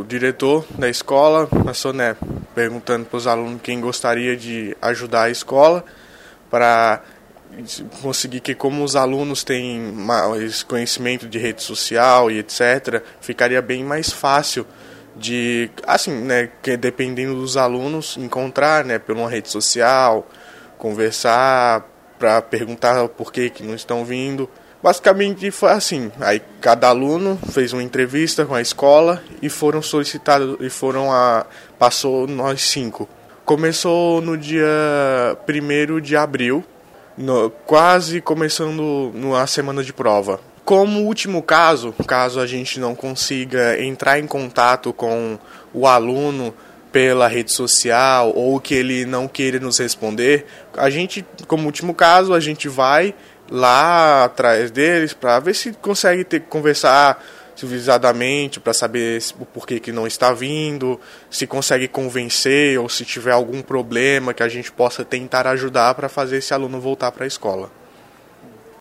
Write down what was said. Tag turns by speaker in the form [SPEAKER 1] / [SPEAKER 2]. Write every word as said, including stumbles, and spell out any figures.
[SPEAKER 1] diretor da escola, passou, né, perguntando para os alunos quem gostaria de ajudar a escola para conseguir que, como os alunos têm mais conhecimento de rede social e etcétera, ficaria bem mais fácil de, assim, né, que dependendo dos alunos, encontrar, né, por uma rede social, conversar, para perguntar por que que não estão vindo. Basicamente foi assim, aí cada aluno fez uma entrevista com a escola e foram solicitados, e foram a, passou nós cinco. Começou no dia primeiro de abril, no, quase começando a semana de prova. Como último caso, caso a gente não consiga entrar em contato com o aluno pela rede social ou que ele não queira nos responder, a gente, como último caso, a gente vai lá atrás deles para ver se consegue ter, conversar civilizadamente, para saber o porquê que não está vindo, se consegue convencer ou se tiver algum problema que a gente possa tentar ajudar para fazer esse aluno voltar para a escola.